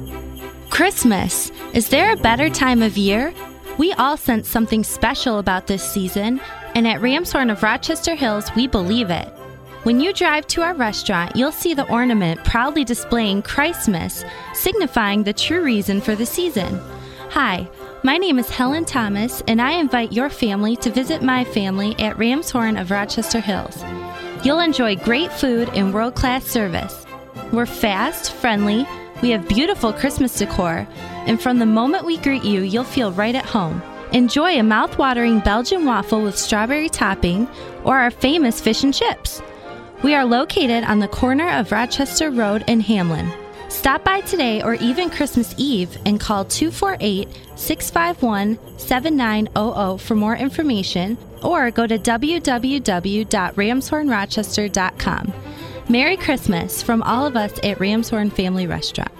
Christmas. Is there a better time of year? We all sense something special about this season, and at Ramshorn of Rochester Hills, we believe it. When you drive to our restaurant, you'll see the ornament proudly displaying Christmas, signifying the true reason for the season. Hi, my name is Helen Thomas, and I invite your family to visit my family at Ramshorn of Rochester Hills. You'll enjoy great food and world-class service. We're fast, friendly, we have beautiful Christmas decor, and from the moment we greet you, you'll feel right at home. Enjoy a mouth-watering Belgian waffle with strawberry topping or our famous fish and chips. We are located on the corner of Rochester Road and Hamlin. Stop by today or even Christmas Eve and call 248-651-7900 for more information, or go to www.ramshornrochester.com. Merry Christmas from all of us at Ramshorn Family Restaurant.